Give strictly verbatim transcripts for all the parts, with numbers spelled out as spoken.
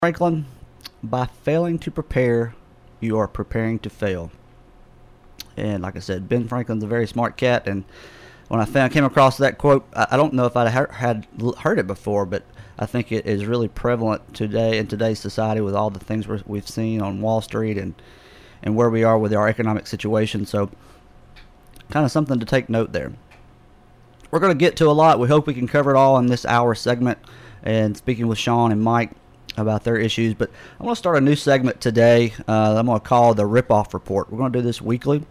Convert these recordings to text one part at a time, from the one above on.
Franklin, by failing to prepare, you are preparing to fail. And like I said, Ben Franklin's a very smart cat. And when I found, came across that quote, I, I don't know if I'd ha- had heard it before, but I think it is really prevalent today in today's society with all the things we're, we've seen on Wall Street and and where we are with our economic situation. So, kind of something to take note there. We're going to get to a lot. We hope we can cover it all in this hour segment. And speaking with Sean and Mike about their issues, but I want to start a new segment today. Uh, I'm going to call the Rip-Off Report. We're going to do this weekly,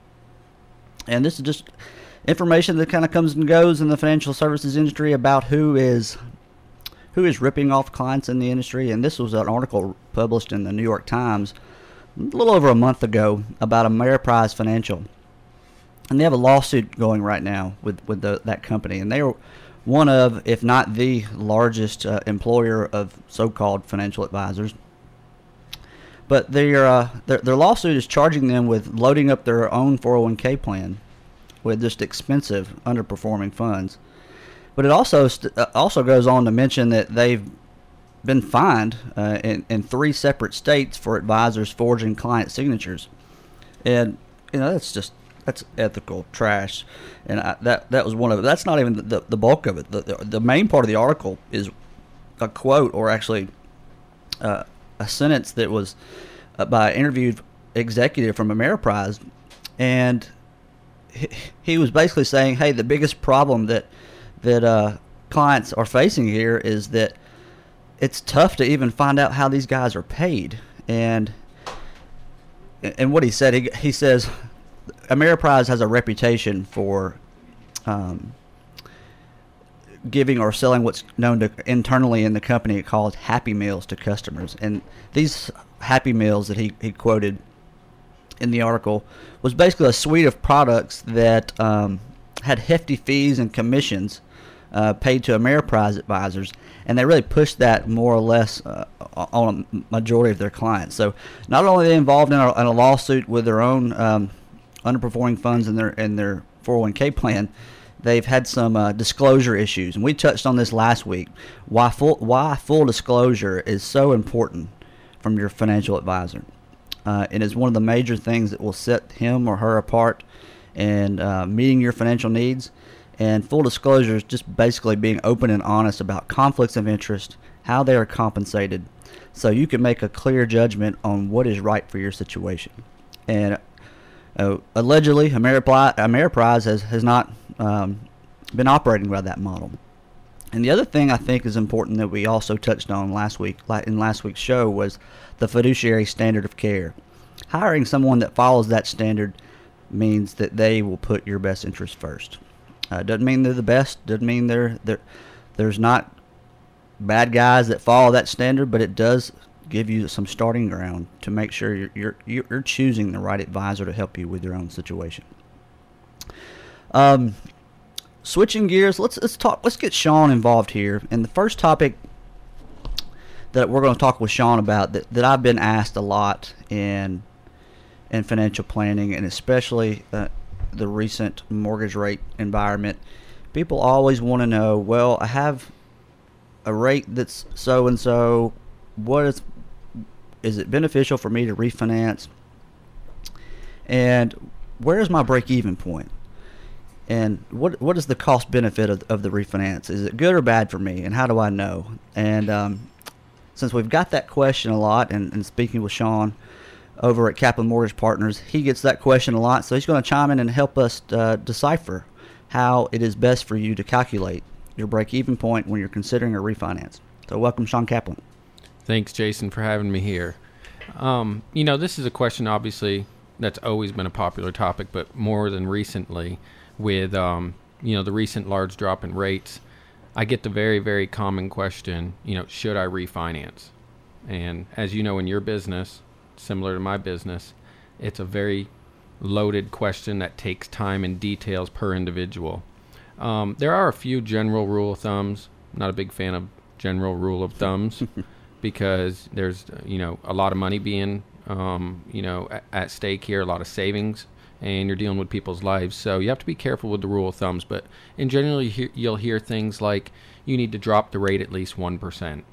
and this is just information that kind of comes and goes in the financial services industry about who is who is ripping off clients in the industry. And this was an article published in the New York Times a little over a month ago about Ameriprise Financial, and they have a lawsuit going right now with with the, that company, and they are one of, if not the largest uh, employer of so-called financial advisors. But their, uh, their their lawsuit is charging them with loading up their own four oh one k plan with just expensive, underperforming funds. But it also st- uh, also goes on to mention that they've been fined uh, in, in three separate states for advisors forging client signatures. And, you know, that's just That's ethical trash, and I, that that was one of it. That's not even the, the bulk of it. The, the the main part of the article is a quote, or actually uh, a sentence that was uh, by an interviewed executive from Ameriprise, and he, he was basically saying, "Hey, the biggest problem that that uh, clients are facing here is that it's tough to even find out how these guys are paid." And and what he said, he he says, Ameriprise has a reputation for um, giving or selling what's known to internally in the company called Happy Meals to customers. And these Happy Meals that he, he quoted in the article was basically a suite of products that um, had hefty fees and commissions uh, paid to Ameriprise advisors, and they really pushed that more or less uh, on a majority of their clients. So not only are they involved in a, in a lawsuit with their own um, underperforming funds in their in their four oh one k plan, they've had some uh, disclosure issues, and we touched on this last week. Why full why full disclosure is so important from your financial advisor. Uh, it is one of the major things that will set him or her apart in uh, meeting your financial needs. And full disclosure is just basically being open and honest about conflicts of interest, how they are compensated, so you can make a clear judgment on what is right for your situation. And Uh, allegedly, Ameriprise, Ameriprise has, has not um, been operating by that model. And the other thing I think is important that we also touched on last week in last week's show was the fiduciary standard of care. Hiring someone that follows that standard means that they will put your best interest first. Uh, doesn't mean they're the best. Doesn't mean they're, they're there's not bad guys that follow that standard, but it does give you some starting ground to make sure you're, you're you're choosing the right advisor to help you with your own situation. Um, switching gears, let's let's talk. Let's get Sean involved here. And the first topic that we're going to talk with Sean about that, that I've been asked a lot in in financial planning, and especially uh, the recent mortgage rate environment. People always want to know, well, I have a rate that's so and so. What is Is it beneficial for me to refinance? And where is my break-even point? And what what is the cost benefit of, of the refinance? Is it good or bad for me? And how do I know? And um, since we've got that question a lot, and, and speaking with Sean over at Kaplan Mortgage Partners, he gets that question a lot. So he's going to chime in and help us uh, decipher how it is best for you to calculate your break-even point when you're considering a refinance. So welcome, Sean Kaplan. Thanks, Jason, for having me here. Um, you know, this is a question, obviously, that's always been a popular topic, but more than recently with, um, you know, the recent large drop in rates, I get the very, very common question, you know, should I refinance? And as you know, in your business, similar to my business, it's a very loaded question that takes time and details per individual. Um, there are a few general rule of thumbs. I'm not a big fan of general rule of thumbs. Because there's, you know, a lot of money being, um, you know, at, at stake here, a lot of savings, and you're dealing with people's lives. So you have to be careful with the rule of thumbs. But in general, you hear, you'll hear things like you need to drop the rate at least one percent.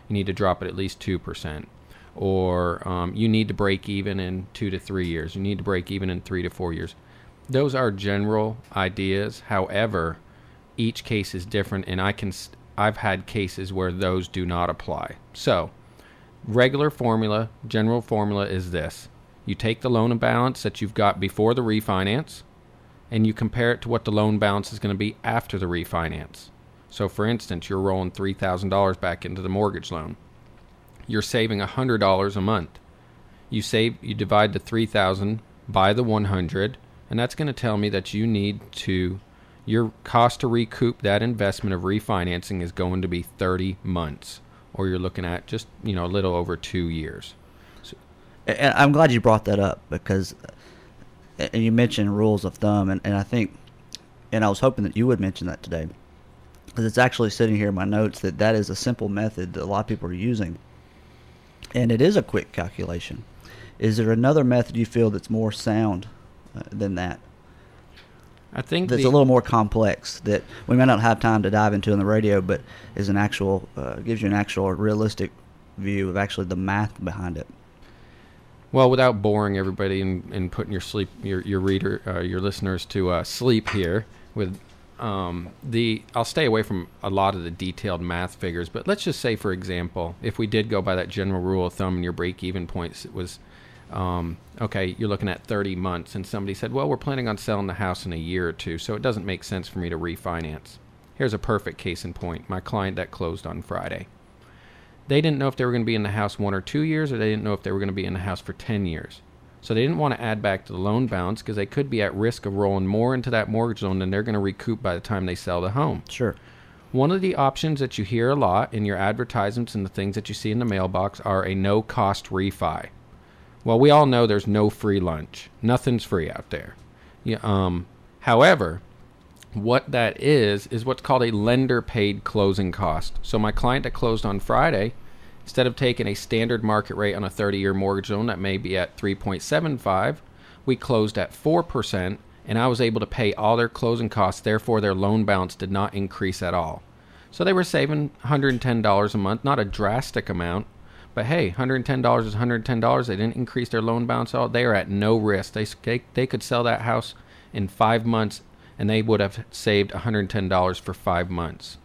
you need to drop it at least two percent. Or um, you need to break even in two to three years. You need to break even in three to four years. Those are general ideas. However, each case is different, and I can st- I've had cases where those do not apply. So, regular formula, general formula is this. You take the loan balance that you've got before the refinance, and you compare it to what the loan balance is going to be after the refinance. So, for instance, you're rolling three thousand dollars back into the mortgage loan. You're saving one hundred dollars a month. You save, you divide the three thousand dollars by the one hundred dollars, and that's going to tell me that you need to, your cost to recoup that investment of refinancing is going to be thirty months, or you're looking at just, you know, a little over two years. So, and I'm glad you brought that up, because and you mentioned rules of thumb, and, and I think, and I was hoping that you would mention that today, because it's actually sitting here in my notes that that is a simple method that a lot of people are using. And it is a quick calculation. Is there another method you feel that's more sound uh, than that? I think that's the, a little more complex, that we may not have time to dive into in the radio, but is an actual uh, gives you an actual realistic view of actually the math behind it. Well, without boring everybody and, and putting your sleep your your reader uh, your listeners to uh, sleep here with. Um, the I'll stay away from a lot of the detailed math figures, but let's just say, for example, if we did go by that general rule of thumb and your break-even point was, um, okay, you're looking at thirty months, and somebody said, well, we're planning on selling the house in a year or two, so it doesn't make sense for me to refinance. Here's a perfect case in point. My client that closed on Friday. They didn't know if they were going to be in the house one or two years, or they didn't know if they were going to be in the house for ten years. So they didn't want to add back to the loan balance because they could be at risk of rolling more into that mortgage loan than they're going to recoup by the time they sell the home. Sure. One of the options that you hear a lot in your advertisements and the things that you see in the mailbox are a no-cost refi. Well, we all know there's no free lunch. Nothing's free out there. Yeah, um, however, what that is is what's called a lender-paid closing cost. So my client that closed on Friday, instead of taking a standard market rate on a thirty-year mortgage loan that may be at three point seven five, we closed at four percent, and I was able to pay all their closing costs. Therefore, their loan balance did not increase at all. So they were saving one hundred ten dollars a month, not a drastic amount, but hey, one hundred ten dollars is one hundred ten dollars. They didn't increase their loan balance at all. They are at no risk. They, they, they could sell that house in five months, and they would have saved one hundred ten dollars for five months.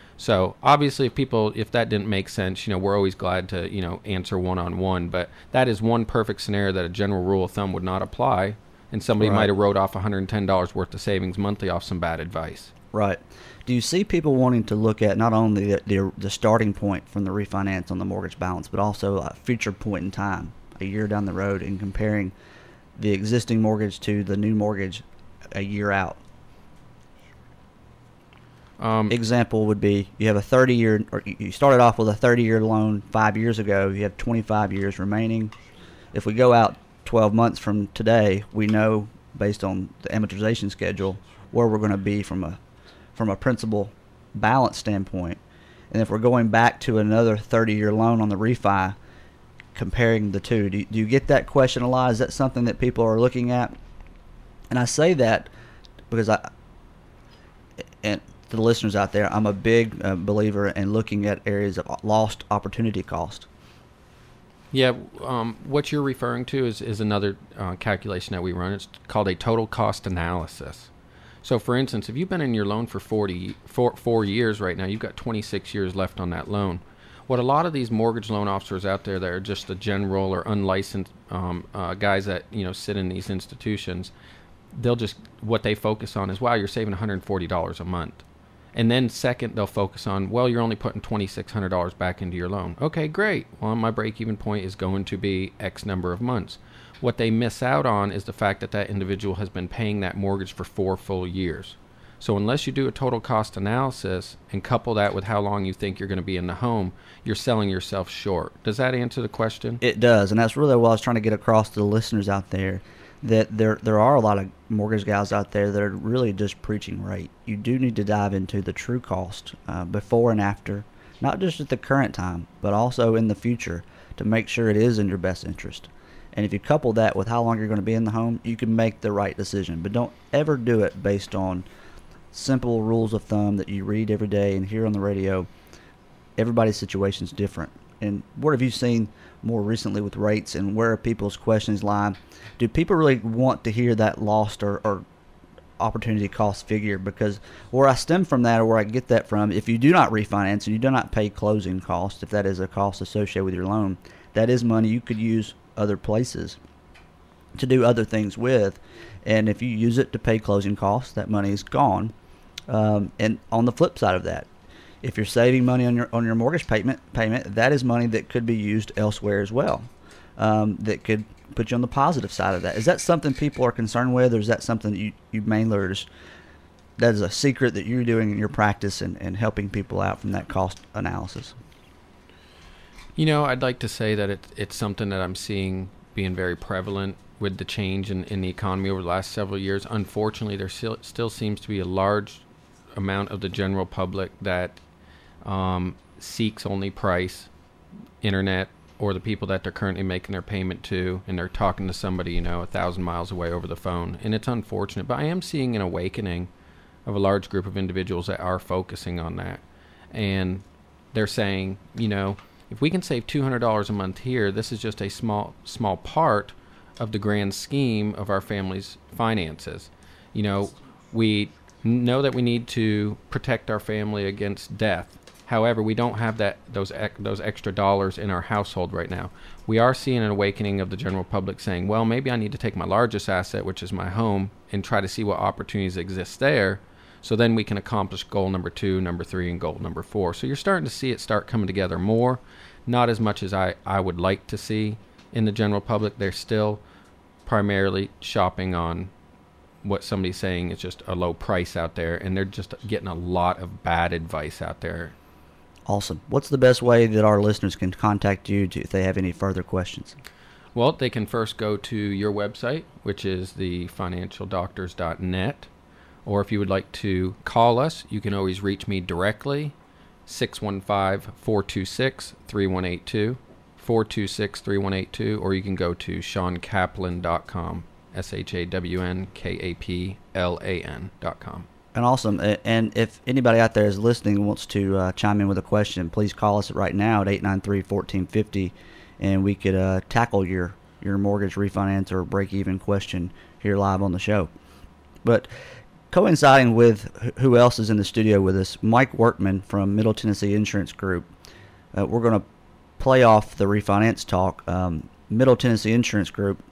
So obviously, if people, if that didn't make sense, you know, we're always glad to, you know, answer one-on-one. But that is one perfect scenario that a general rule of thumb would not apply, and somebody Right. might have wrote off one hundred ten dollars worth of savings monthly off some bad advice. Right. Do you see people wanting to look at not only the, the, the starting point from the refinance on the mortgage balance, but also a future point in time, a year down the road, and comparing the existing mortgage to the new mortgage a year out? Um, Example would be you have a thirty-year, or you started off with a thirty-year loan five years ago. You have twenty-five years remaining. If we go out twelve months from today, we know based on the amortization schedule where we're going to be from a from a principal balance standpoint. And if we're going back to another thirty-year loan on the refi, comparing the two, do you, do you get that question a lot? Is that something that people are looking at? And I say that because I and to the listeners out there, I'm a big uh, believer in looking at areas of lost opportunity cost. Yeah, um, what you're referring to is, is another uh, calculation that we run. It's called a total cost analysis. So, for instance, if you've been in your loan for forty, four, four years right now, you've got twenty-six years left on that loan. What a lot of these mortgage loan officers out there that are just the general or unlicensed um, uh, guys that, you know, sit in these institutions, they'll just, what they focus on is, wow, you're saving one hundred forty dollars a month. And then second, they'll focus on, well, you're only putting twenty-six hundred dollars back into your loan. Okay, great. Well, my break-even point is going to be X number of months. What they miss out on is the fact that that individual has been paying that mortgage for four full years. So unless you do a total cost analysis and couple that with how long you think you're going to be in the home, you're selling yourself short. Does that answer the question? It does, and that's really what I was trying to get across to the listeners out there, that there there are a lot of mortgage guys out there that are really just preaching rate. You do need to dive into the true cost uh, before and after, not just at the current time, but also in the future, to make sure it is in your best interest. And if you couple that with how long you're going to be in the home, you can make the right decision. But don't ever do it based on simple rules of thumb that you read every day and hear on the radio. everybody's situation is different. And what have you seen more recently with rates, and where are people's questions lie? Do people really want to hear that lost or, or opportunity cost figure? Because where I stem from that, or where I get that from, if you do not refinance and you do not pay closing costs, if that is a cost associated with your loan, that is money you could use other places to do other things with. And if you use it to pay closing costs, that money is gone. Um, and on the flip side of that, if you're saving money on your on your mortgage payment, payment, that is money that could be used elsewhere as well. Um, that could put you on the positive side of that. Is that something people are concerned with, or is that something that you, you mainly are just, that is a secret that you're doing in your practice and, and helping people out from that cost analysis? You know, I'd like to say that it, it's something that I'm seeing being very prevalent with the change in, in the economy over the last several years. Unfortunately, there still, still seems to be a large amount of the general public that um, seeks only price, internet, or the people that they're currently making their payment to, and they're talking to somebody, you know, a thousand miles away over the phone. And it's unfortunate, but I am seeing an awakening of a large group of individuals that are focusing on that. And they're saying, you know, if we can save two hundred dollars a month here, this is just a small, small part of the grand scheme of our family's finances. You know, we know that we need to protect our family against death. However, we don't have that those ec- those extra dollars in our household right now. We are seeing an awakening of the general public saying, well, maybe I need to take my largest asset, which is my home, and try to see what opportunities exist there, so then we can accomplish goal number two, number three, and goal number four. So you're starting to see it start coming together more, not as much as I, I would like to see in the general public. They're still primarily shopping on what somebody's saying is just a low price out there, and they're just getting a lot of bad advice out there. Awesome. What's the best way that our listeners can contact you to, if they have any further questions? Well, they can first go to your website, which is the financial doctors dot net, or if you would like to call us, you can always reach me directly, six one five, four two six, three one eight two, four two six, three one eight two, or you can go to shawn kaplan dot com, S H A W N K A P L A N dot com. And awesome. And if anybody out there is listening and wants to uh, chime in with a question, please call us right now at eight nine three, one four five zero, and we could uh, tackle your, your mortgage refinance or break-even question here live on the show. But coinciding with who else is in the studio with us, Mike Workman from Middle Tennessee Insurance Group, uh, we're going to play off the refinance talk. Um, Middle Tennessee Insurance Group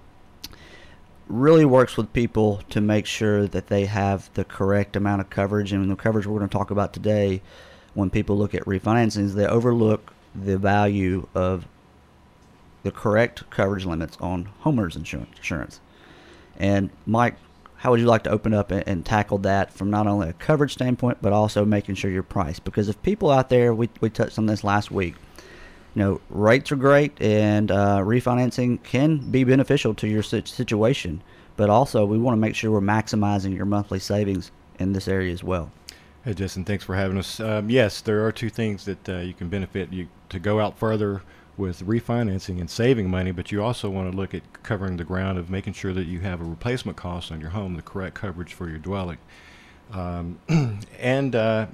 really works with people to make sure that they have the correct amount of coverage. And the coverage we're going to talk about today, when people look at refinancing, is they overlook the value of the correct coverage limits on homeowners insurance. And Mike, how would you like to open up and, and tackle that from not only a coverage standpoint, but also making sure you're priced? Because if people out there, we, we touched on this last week, you know, rates are great, and uh, refinancing can be beneficial to your situation, but also we want to make sure we're maximizing your monthly savings in this area as well. Hey, Justin, thanks for having us. Um, yes, there are two things that uh, you can benefit you to go out further with refinancing and saving money, but you also want to look at covering the ground of making sure that you have a replacement cost on your home, the correct coverage for your dwelling. Um, and uh,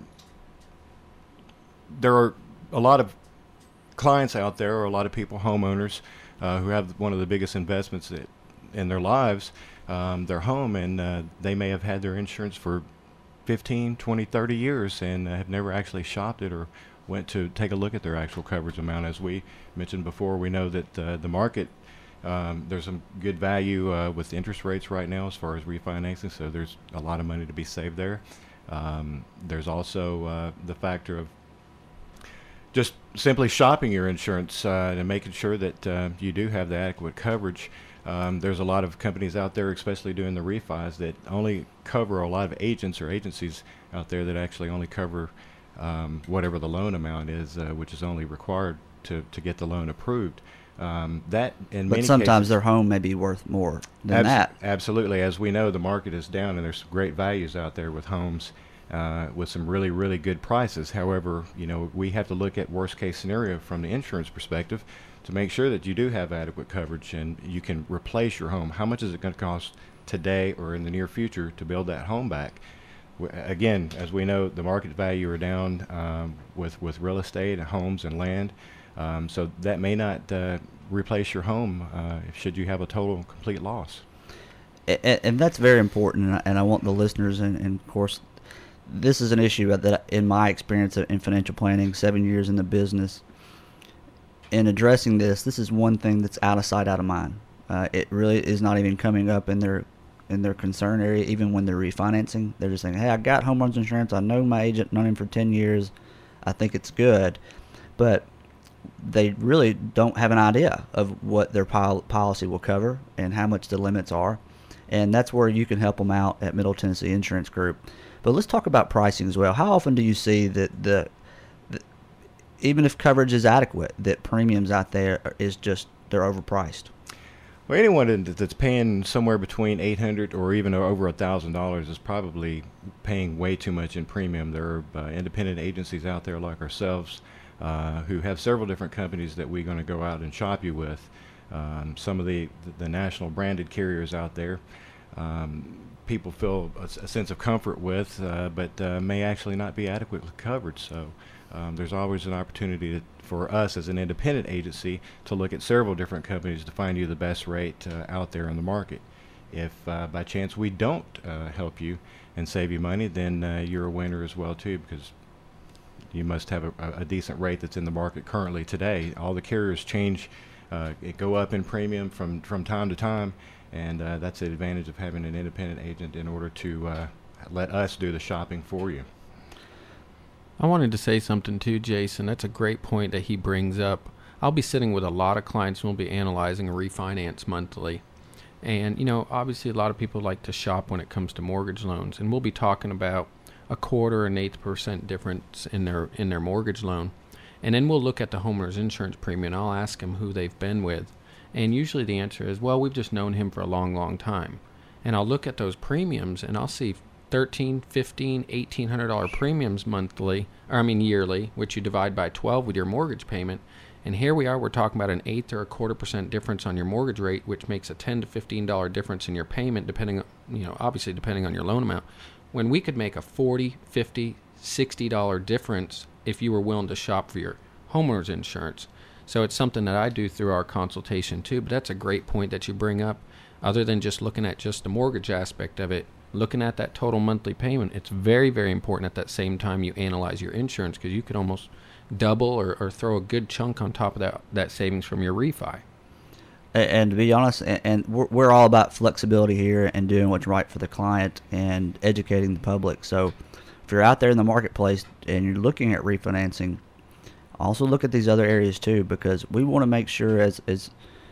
there are a lot of clients out there, or a lot of people, homeowners, uh, who have one of the biggest investments that, in their lives, um, their home, and uh, they may have had their insurance for fifteen, twenty, thirty years and uh, have never actually shopped it or went to take a look at their actual coverage amount. As we mentioned before, we know that uh, the market, um, there's some good value uh, with interest rates right now as far as refinancing, so there's a lot of money to be saved there. Um, there's also uh, the factor of just simply shopping your insurance uh, and making sure that uh, you do have the adequate coverage. Um, there's a lot of companies out there, especially doing the refis, that only cover, a lot of agents or agencies out there that actually only cover um, whatever the loan amount is, uh, which is only required to, to get the loan approved. Um, that in but many sometimes cases, their home may be worth more than abs- that. Absolutely. As we know, the market is down, and there's some great values out there with homes uh, with some really, really good prices. However, you know, we have to look at worst case scenario from the insurance perspective to make sure that you do have adequate coverage and you can replace your home. How much is it going to cost today or in the near future to build that home back? w- again, as we know, the market value are down um, with with real estate, homes, and land. Um, so that may not uh, replace your home uh, should you have a total complete loss. And, and that's very important. And I, and I want the listeners, and, and of course, this is an issue that, in my experience in financial planning, seven years in the business, in addressing this, this is one thing that's out of sight, out of mind. Uh, it really is not even coming up in their in their concern area, even when they're refinancing. They're just saying, hey, I got homeowners insurance. I know my agent, known him for ten years. I think it's good. But they really don't have an idea of what their pol- policy will cover and how much the limits are. And that's where you can help them out at Middle Tennessee Insurance Group. But let's talk about pricing as well. How often do you see that the, the even if coverage is adequate, that premiums out there are- is just, they're overpriced? Well, anyone in- that's paying somewhere between eight hundred dollars or even over a thousand dollars is probably paying way too much in premium. There are uh, independent agencies out there like ourselves uh, who have several different companies that we're going to go out and shop you with. Um, some of the, the national branded carriers out there, um, people feel a, a sense of comfort with, uh, but uh, may actually not be adequately covered. So um, there's always an opportunity to, for us as an independent agency to look at several different companies to find you the best rate uh, out there in the market. If uh, by chance we don't uh, help you and save you money, then uh, you're a winner as well too, because you must have a, a decent rate that's in the market currently today. All the carriers change, uh, it go up in premium from, from time to time, and uh, that's the advantage of having an independent agent in order to uh, let us do the shopping for you. I wanted to say something too, Jason. That's a great point that he brings up. I'll be sitting with a lot of clients who will be analyzing a refinance monthly. And, you know, obviously a lot of people like to shop when it comes to mortgage loans. And we'll be talking about a quarter and eighth percent difference in their in their mortgage loan. And then we'll look at the homeowner's insurance premium, and I'll ask them who they've been with. And usually the answer is, well, we've just known him for a long, long time. And I'll look at those premiums, and I'll see thirteen, fifteen, eighteen hundred dollar premiums monthly, or I mean yearly, which you divide by twelve with your mortgage payment. And here we are, we're talking about an eighth or a quarter percent difference on your mortgage rate, which makes a ten to fifteen dollar difference in your payment, depending on, you know, obviously depending on your loan amount. When we could make a forty, fifty, sixty dollar difference if you were willing to shop for your homeowner's insurance. So it's something that I do through our consultation too. But that's a great point that you bring up. Other than just looking at just the mortgage aspect of it, looking at that total monthly payment, it's very, very important at that same time you analyze your insurance, because you could almost double or, or throw a good chunk on top of that that savings from your refi. And, and to be honest, and, and we're, we're all about flexibility here and doing what's right for the client and educating the public. So if you're out there in the marketplace and you're looking at refinancing, also look at these other areas too, because we want to make sure as as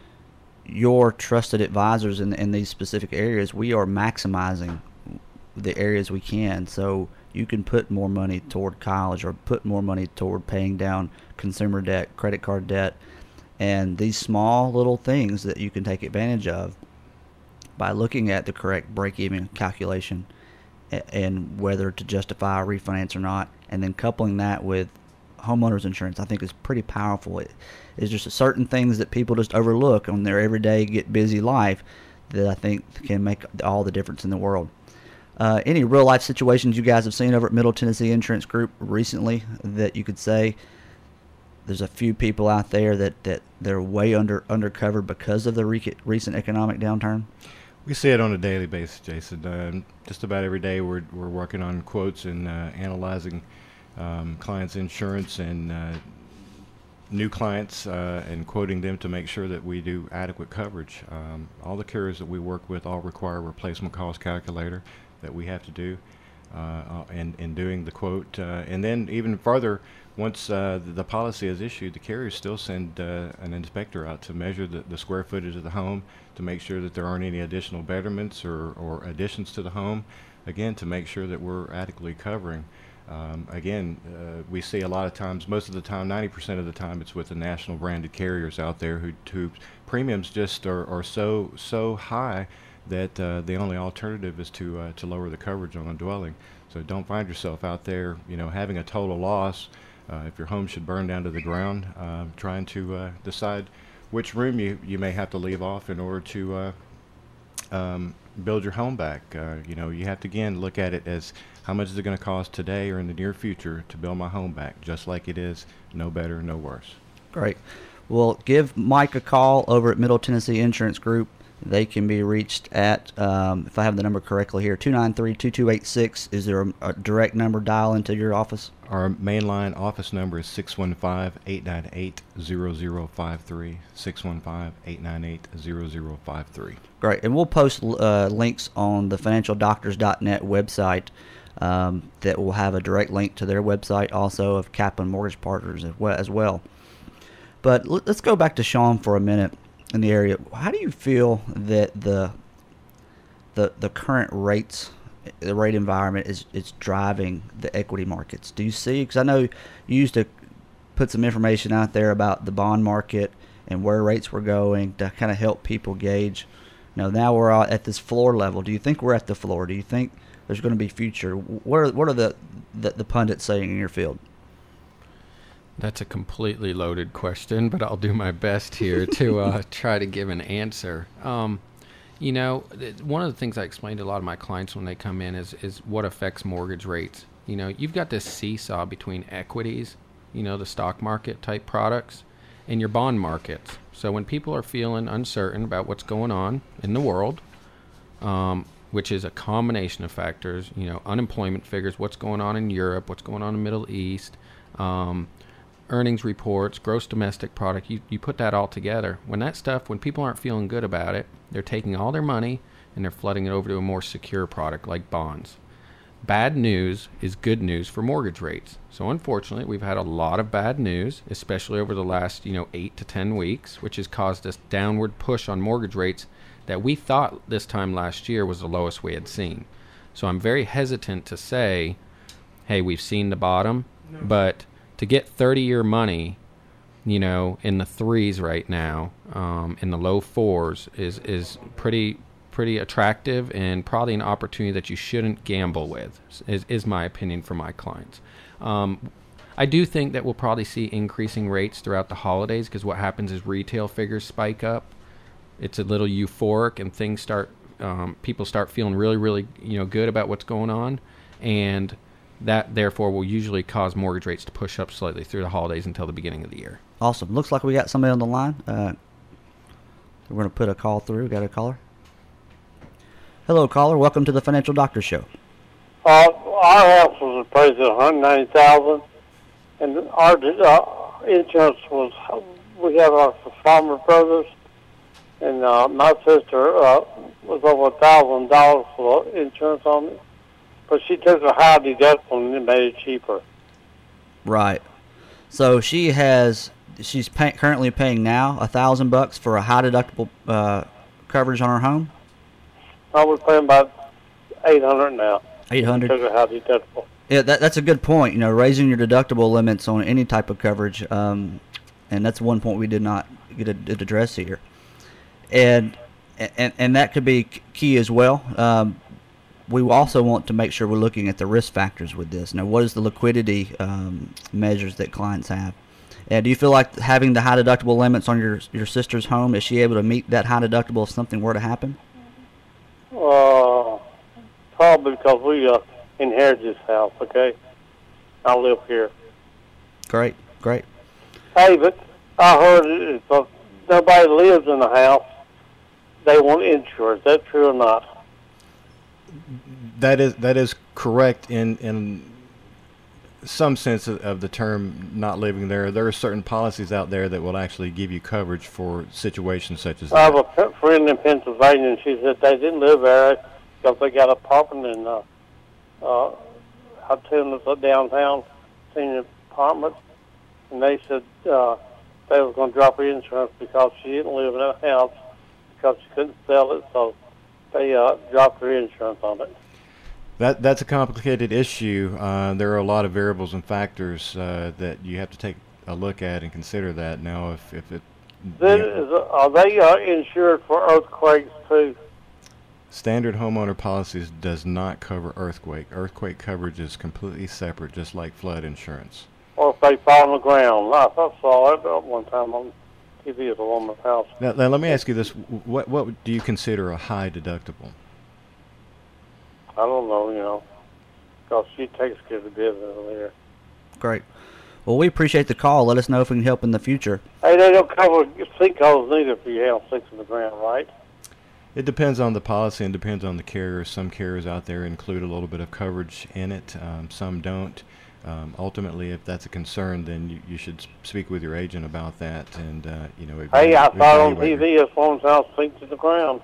your trusted advisors in, in these specific areas, we are maximizing the areas we can, so you can put more money toward college or put more money toward paying down consumer debt, credit card debt, and these small little things that you can take advantage of by looking at the correct break-even calculation and whether to justify a refinance or not, and then coupling that with homeowners insurance, I think is pretty powerful. It is just certain things that people just overlook on their everyday get busy life that I think can make all the difference in the world. Uh, any real life situations you guys have seen over at Middle Tennessee Insurance Group recently that you could say there's a few people out there that, that they're way under undercovered because of the re- recent economic downturn? We see it on a daily basis, Jason. Uh, just about every day we're we're working on quotes and uh, analyzing um, clients' insurance and uh, new clients uh, and quoting them to make sure that we do adequate coverage. Um, all the carriers that we work with all require a replacement cost calculator that we have to do uh, in, in doing the quote. Uh, and then even further, once uh, the, the policy is issued, the carriers still send uh, an inspector out to measure the, the square footage of the home to make sure that there aren't any additional betterments or, or additions to the home, again, to make sure that we're adequately covering. Um, again, uh, we see a lot of times, most of the time, ninety percent of the time, it's with the national branded carriers out there who, who premiums just are, are so so high that uh, the only alternative is to uh, to lower the coverage on a dwelling. So don't find yourself out there, you know, having a total loss. Uh, if your home should burn down to the ground, uh, trying to uh, decide which room you, you may have to leave off in order to uh, um, build your home back. Uh, you know, you have to again look at it as how much is it going to cost today or in the near future to build my home back, just like it is, no better, no worse. Great. Well, give Mike a call over at Middle Tennessee Insurance Group. They can be reached at, um, if I have the number correctly here, two nine three, two two eight six. Is there a, a direct number dial into your office? Our mainline office number is six one five, eight nine eight, zero zero five three, six one five, eight nine eight, zero zero five three. Great. And we'll post uh, links on the financial doctors dot net website um, that will have a direct link to their website also of Kaplan Mortgage Partners as well. As well. But l- let's go back to Sean for a minute in the area. How do you feel that the the the current rates, the rate environment is, is driving the equity markets? Do you see, because I know you used to put some information out there about the bond market and where rates were going to kind of help people gauge. You know, now we're at this floor level. Do you think we're at the floor? Do you think there's going to be future? What are, what are the, the, the pundits saying in your field? That's a completely loaded question, but I'll do my best here to uh, try to give an answer. Um, you know, th- one of the things I explain to a lot of my clients when they come in is, is what affects mortgage rates. You know, you've got this seesaw between equities, you know, the stock market type products, and your bond markets. So when people are feeling uncertain about what's going on in the world, um, which is a combination of factors, you know, unemployment figures, what's going on in Europe, what's going on in the Middle East, um, earnings reports, gross domestic product, you, you put that all together. When that stuff, when people aren't feeling good about it, they're taking all their money and they're flooding it over to a more secure product like bonds. Bad news is good news for mortgage rates. So unfortunately, we've had a lot of bad news, especially over the last, you know, eight to ten weeks, which has caused this downward push on mortgage rates that we thought this time last year was the lowest we had seen. So I'm very hesitant to say, hey, we've seen the bottom, no. But to get thirty-year money, you know, in the threes right now, um, in the low fours, is is pretty pretty attractive and probably an opportunity that you shouldn't gamble with, is, is my opinion for my clients. Um, I do think that we'll probably see increasing rates throughout the holidays because what happens is retail figures spike up. It's a little euphoric and things start, um, people start feeling really, really, you know, good about what's going on, and that therefore will usually cause mortgage rates to push up slightly through the holidays until the beginning of the year. Awesome. Looks like we got somebody on the line. Uh, we're going to put a call through. Got a caller? Hello, caller. Welcome to the Financial Doctor Show. Uh, our house was appraised at one hundred ninety thousand dollars, and our uh, insurance was, we have our Farmer Brothers, and uh, my sister uh, was over one thousand dollars for insurance on it. But she took a high deductible and it made it cheaper. Right. So she has, she's pay, currently paying now a thousand bucks for a high deductible uh, coverage on her home. I was paying about eight hundred now. Eight hundred. Took a high deductible. Yeah, that, that's a good point. You know, raising your deductible limits on any type of coverage, um, and that's one point we did not get a, a address here, and and and that could be key as well. Um, We also want to make sure we're looking at the risk factors with this. Now, what is the liquidity um, measures that clients have? And do you feel like having the high deductible limits on your your sister's home, is she able to meet that high deductible if something were to happen? Uh, probably because we uh, inherited this house, okay? I live here. Great, great. Hey, but I heard if uh, nobody lives in the house, they want insurance. Is that true or not? That is that is correct in in some sense of, of the term, not living there. There are certain policies out there that will actually give you coverage for situations such as I have that. a friend in Pennsylvania, and she said they didn't live there because they got an apartment in uh, uh, I tell them it's downtown, senior apartment, and they said uh, they were going to drop her insurance because she didn't live in that house because she couldn't sell it, so they uh, dropped her insurance on it. That that's a complicated issue. Uh, there are a lot of variables and factors uh, that you have to take a look at and consider that. Now, if if it This is, are they uh, insured for earthquakes too? Standard homeowner policies does not cover earthquake. Earthquake coverage is completely separate, just like flood insurance. Or if they fall on the ground. I, I saw it one time on T V at a woman's house. Now, now, let me ask you this: what what do you consider a high deductible? I don't know, you know. because she takes care of the business over there. Great. Well, we appreciate the call. Let us know if we can help in the future. Hey, they don't cover sinkholes neither if you have sinks in the ground, right? It depends on the policy and depends on the carrier. Some carriers out there include a little bit of coverage in it. Um, some don't. Um, ultimately, if that's a concern, then you, you should speak with your agent about that. And uh, you know, hey, I saw on evaluate T V a phone's house sink to the ground.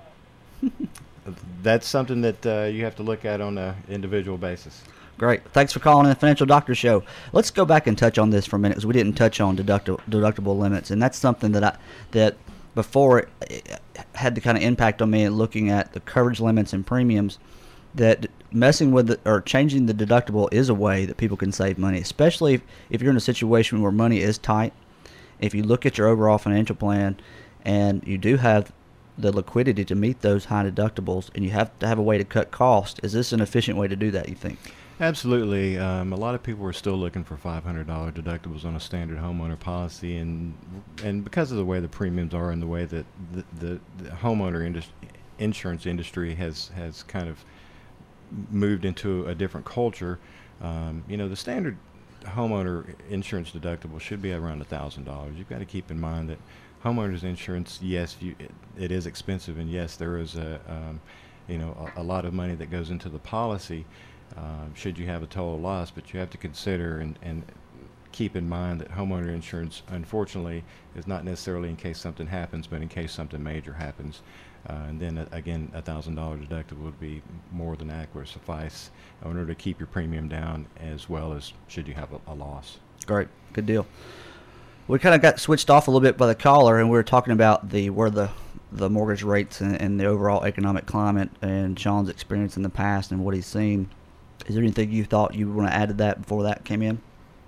That's something that uh, you have to look at on an individual basis. Great. Thanks for calling in the Financial Doctor Show. Let's go back and touch on this for a minute because we didn't touch on deductible, deductible limits, and that's something that I that before it, it had the kind of impact on me in looking at the coverage limits and premiums. That messing with the, or changing the deductible is a way that people can save money, especially if, if you're in a situation where money is tight. If you look at your overall financial plan and you do have the liquidity to meet those high deductibles and you have to have a way to cut cost, is this an efficient way to do that, you think? Absolutely. Um, a lot of people are still looking for five hundred dollars deductibles on a standard homeowner policy, and and because of the way the premiums are and the way that the, the, the homeowner indus- insurance industry has, has kind of moved into a different culture, um, you know, the standard homeowner insurance deductible should be around one thousand dollars. You've got to keep in mind that homeowners insurance, yes, you, it, it is expensive, and yes, there is a, um, you know, a, a lot of money that goes into the policy uh, should you have a total loss, but you have to consider and, and keep in mind that homeowner insurance, unfortunately, is not necessarily in case something happens, but in case something major happens. Uh, and then, uh, again, a one thousand dollars deductible would be more than adequate suffice in order to keep your premium down, as well as should you have a, a loss. Great. Good deal. We kind of got switched off a little bit by the caller, and we were talking about the where the, the mortgage rates and, and the overall economic climate and Sean's experience in the past and what he's seen. Is there anything you thought you want to add to that before that came in?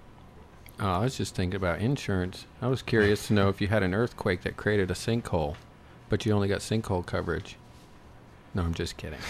Uh, I was just thinking about insurance. I was curious to know if you had an earthquake that created a sinkhole, but you only got sinkhole coverage. No, I'm just kidding.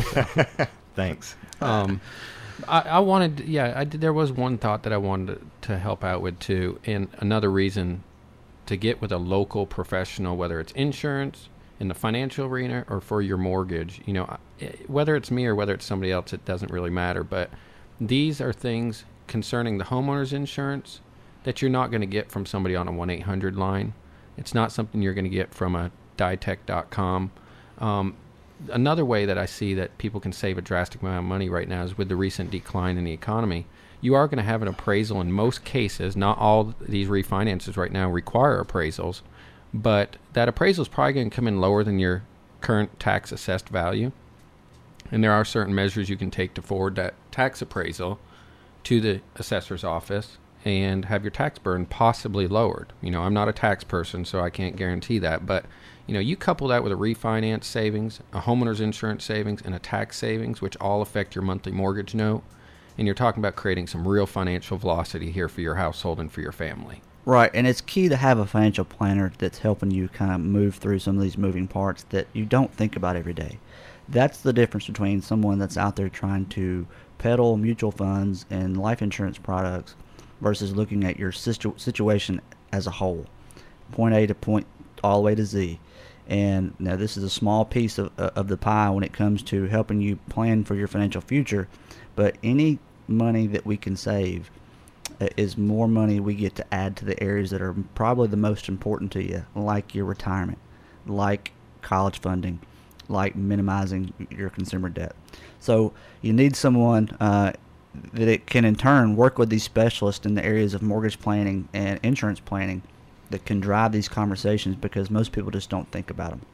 Thanks. Um, I, I wanted, yeah, I did, there was one thought that I wanted to, to help out with too, and another reason to get with a local professional, whether it's insurance, in the financial arena, or for your mortgage. You know, whether it's me or whether it's somebody else, it doesn't really matter, but these are things concerning the homeowner's insurance that you're not going to get from somebody on a one eight hundred line. It's not something you're going to get from a ditech dot com. Um, another way that I see that people can save a drastic amount of money right now is with the recent decline in the economy. You are going to have an appraisal in most cases. Not all these refinances right now require appraisals, but that appraisal is probably going to come in lower than your current tax assessed value. And there are certain measures you can take to forward that tax appraisal to the assessor's office and have your tax burden possibly lowered. You know, I'm not a tax person, so I can't guarantee that. But, you know, you couple that with a refinance savings, a homeowner's insurance savings, and a tax savings, which all affect your monthly mortgage note, and you're talking about creating some real financial velocity here for your household and for your family. Right, and it's key to have a financial planner that's helping you kind of move through some of these moving parts that you don't think about every day. That's the difference between someone that's out there trying to peddle mutual funds and life insurance products versus looking at your situ- situation as a whole, point A to point all the way to Z. And now this is a small piece of, of the pie when it comes to helping you plan for your financial future, but any money that we can save is more money we get to add to the areas that are probably the most important to you, like your retirement, like college funding, like minimizing your consumer debt. So you need someone uh, that it can in turn work with these specialists in the areas of mortgage planning and insurance planning that can drive these conversations, because most people just don't think about them.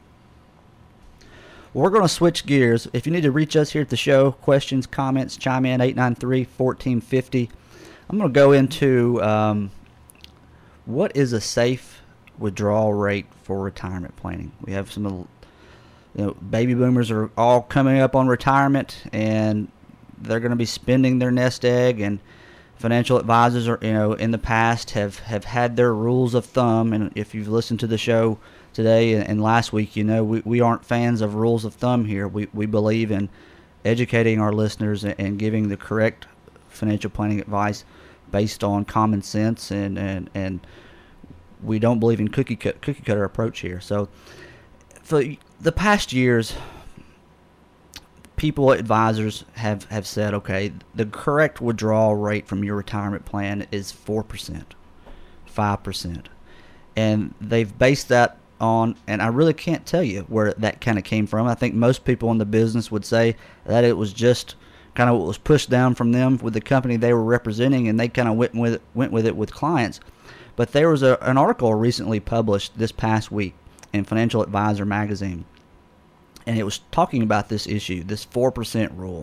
We're going to switch gears. If you need to reach us here at the show, questions, comments, chime in, eight nine three, one four five zero. I'm going to go into um, what is a safe withdrawal rate for retirement planning. We have some, you know, baby boomers are all coming up on retirement, and they're going to be spending their nest egg, and financial advisors are, you know, in the past have, have had their rules of thumb. And if you've listened to the show today and, and last week, you know, we, we aren't fans of rules of thumb here. We, we believe in educating our listeners and, and giving the correct financial planning advice based on common sense, and, and, and we don't believe in cookie cut, cookie cutter approach here. So for the past years, people, advisors have, have said, okay, the correct withdrawal rate from your retirement plan is four percent, five percent. And they've based that on, and I really can't tell you where that kind of came from. I think most people in the business would say that it was just kind of what was pushed down from them with the company they were representing, and they kind of went with it, went with it with clients. But there was a, an article recently published this past week in Financial Advisor magazine, and it was talking about this issue, this four percent rule,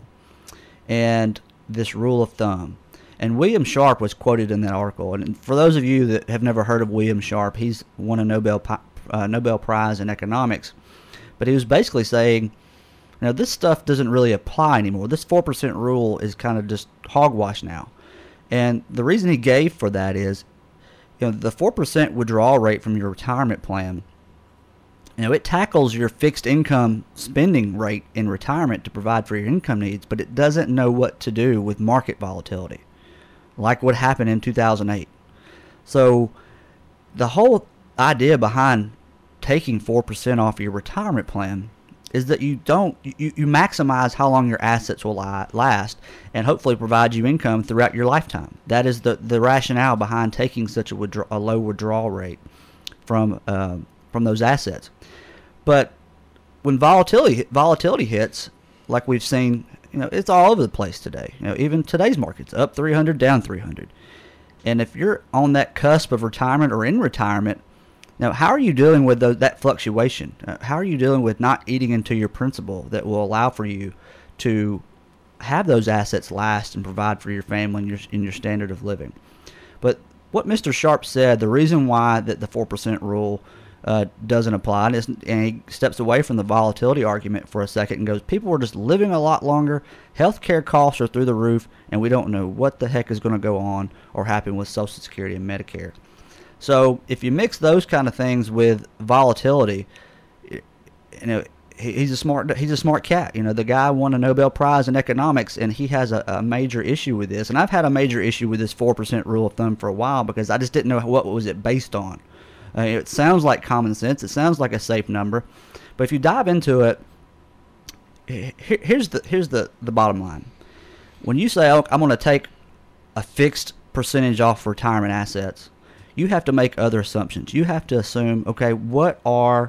and this rule of thumb. And William Sharp was quoted in that article. And for those of you that have never heard of William Sharp, he's won a Nobel uh, Nobel Prize in economics. But he was basically saying, you know, this stuff doesn't really apply anymore. This four percent rule is kind of just hogwash now. And the reason he gave for that is, you know, the four percent withdrawal rate from your retirement plan, you know, it tackles your fixed income spending rate in retirement to provide for your income needs, but it doesn't know what to do with market volatility, like what happened in two thousand eight. So the whole idea behind taking four percent off your retirement plan is that you don't you, you maximize how long your assets will last and hopefully provide you income throughout your lifetime. That is the, the rationale behind taking such a, withdraw, a low withdrawal rate from uh, from those assets. But when volatility volatility hits, like we've seen, you know, it's all over the place today. You know, even today's market's up three hundred, down three hundred. And if you're on that cusp of retirement or in retirement, now how are you dealing with those, that fluctuation? Uh, how are you dealing with not eating into your principal that will allow for you to have those assets last and provide for your family and your, and your standard of living? But what Mister Sharp said, the reason why that the four percent rule Uh, doesn't apply, and, and he steps away from the volatility argument for a second and goes, people are just living a lot longer, healthcare costs are through the roof, and we don't know what the heck is going to go on or happen with Social Security and Medicare. So if you mix those kind of things with volatility, you know, he, he's a smart he's a smart cat. You know, the guy won a Nobel Prize in economics, and he has a, a major issue with this. And I've had a major issue with this four percent rule of thumb for a while because I just didn't know what was it based on. Uh, it sounds like common sense. It sounds like a safe number, but if you dive into it, here, here's the here's the, the bottom line. When you say, oh, I'm going to take a fixed percentage off retirement assets, you have to make other assumptions. You have to assume, okay, what are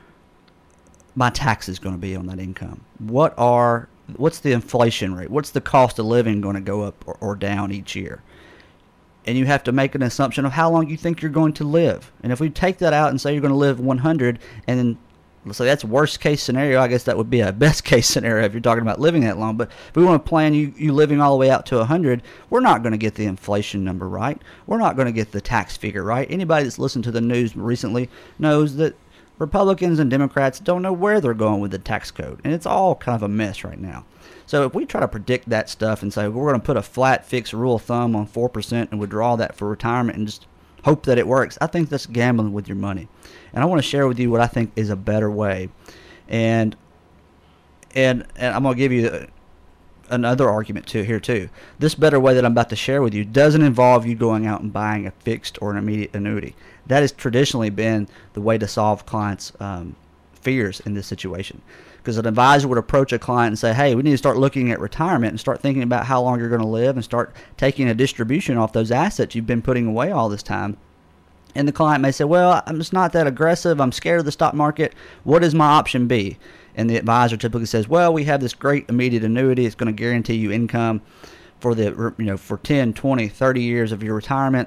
my taxes going to be on that income? What are what's the inflation rate? What's the cost of living going to go up or, or down each year? And you have to make an assumption of how long you think you're going to live. And if we take that out and say you're going to live one hundred, and then let's say that's worst case scenario, I guess that would be a best case scenario if you're talking about living that long. But if we want to plan you, you living all the way out to one hundred, we're not going to get the inflation number right. We're not going to get the tax figure right. Anybody that's listened to the news recently knows that Republicans and Democrats don't know where they're going with the tax code. And it's all kind of a mess right now. So if we try to predict that stuff and say we're going to put a flat fixed rule of thumb on four percent and withdraw that for retirement and just hope that it works, I think that's gambling with your money. And I want to share with you what I think is a better way. And and, and I'm going to give you another argument too here too. This better way that I'm about to share with you doesn't involve you going out and buying a fixed or an immediate annuity. That has traditionally been the way to solve clients' um, fears in this situation. Because an advisor would approach a client and say, hey, we need to start looking at retirement and start thinking about how long you're going to live and start taking a distribution off those assets you've been putting away all this time. And the client may say, well, I'm just not that aggressive. I'm scared of the stock market. What is my option B? And the advisor typically says, well, we have this great immediate annuity. It's going to guarantee you income for the, you know, for ten, twenty, thirty years of your retirement.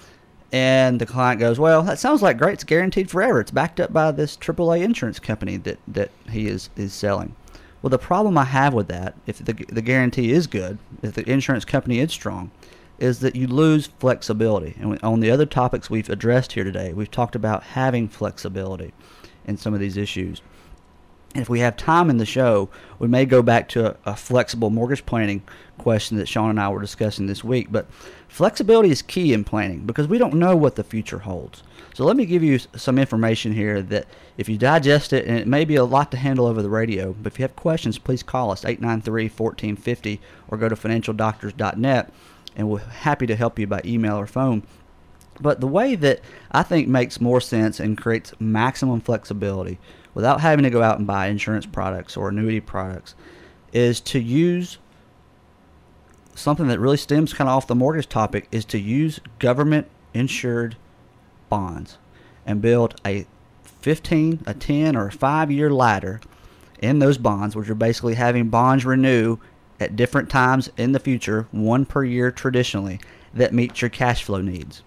And the client goes, well, that sounds like great. It's guaranteed forever. It's backed up by this triple A insurance company that, that he is, is selling. Well, the problem I have with that, if the, the guarantee is good, if the insurance company is strong, is that you lose flexibility. And on the other topics we've addressed here today, we've talked about having flexibility in some of these issues. And if we have time in the show, we may go back to a, a flexible mortgage planning question that Sean and I were discussing this week. But flexibility is key in planning because we don't know what the future holds. So let me give you some information here that if you digest it, and it may be a lot to handle over the radio, but if you have questions, please call us, eight nine three, one four five zero, or go to financial doctors dot net, and we're happy to help you by email or phone. But the way that I think makes more sense and creates maximum flexibility without having to go out and buy insurance products or annuity products is to use something that really stems kind of off the mortgage topic, is to use government insured bonds and build a fifteen, a ten, or a five year ladder in those bonds, which are basically having bonds renew at different times in the future, one per year traditionally, that meets your cash flow needs.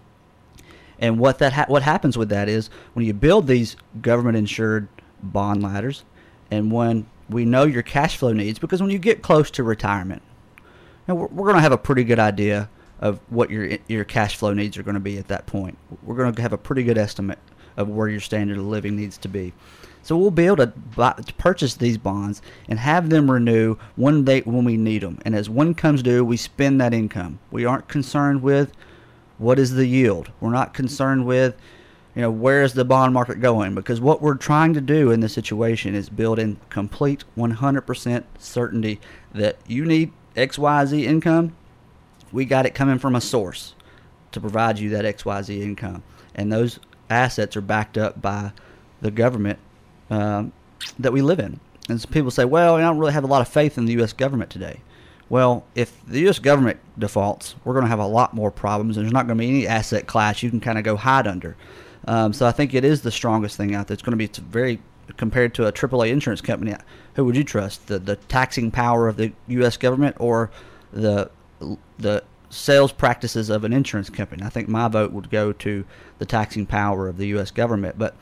And what that ha- what happens with that is when you build these government insured bond ladders, and when we know your cash flow needs, because when you get close to retirement, you know, we're, we're going to have a pretty good idea of what your your cash flow needs are going to be at that point. We're going to have a pretty good estimate of where your standard of living needs to be. So we'll be able to, buy, to purchase these bonds and have them renew when they when we need them. And as one comes due, we spend that income. We aren't concerned with what is the yield. We're not concerned with, you know, where is the bond market going? Because what we're trying to do in this situation is build in complete one hundred percent certainty that you need X Y Z income. We got it coming from a source to provide you that X Y Z income. And those assets are backed up by the government um, that we live in. And so people say, well, I don't really have a lot of faith in the U S government today. Well, if the U S government defaults, we're going to have a lot more problems, and there's not going to be any asset class you can kind of go hide under. Um, so I think it is the strongest thing out there. It's going to be it's very, compared to a triple A insurance company, who would you trust? The the taxing power of the U S government or the the sales practices of an insurance company? I think my vote would go to the taxing power of the U S government. But